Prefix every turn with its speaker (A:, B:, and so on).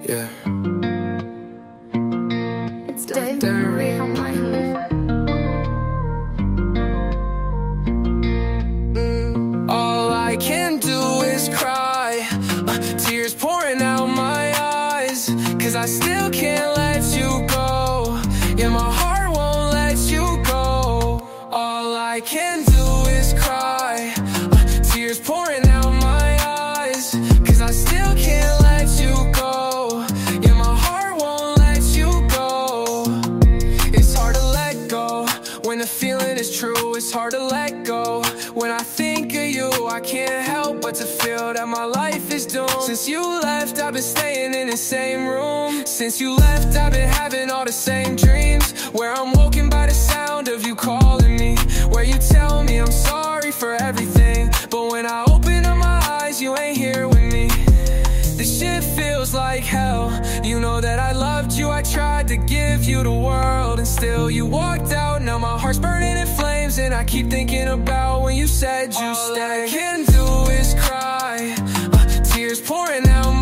A: Yeah.
B: It's Dave on my
A: All I can do is cry, tears pouring out my eyes, 'cause I still can't let you go. Yeah, my heart won't let you go. All I can do is cry, tears pouring out my eyes, 'cause I still can't let you go. Yeah, my heart won't let you go. It's hard to let go when the feeling is true. It's hard to let go when I think of you. I can't help but to feel that my life is doomed. Since you left, I've been staying in the same room. Since you left, I've been having all the same dreams, where I'm woken by the sound of you calling me, where you tell me I'm sorry for everything, but when I open up my eyes, you ain't here with me. This shit feels like hell. You know that I loved you, I tried to give you the world, and still you walked out. Now my heart's burning in flames, and I keep thinking about when you said you stay. All I can do is cry, tears pouring out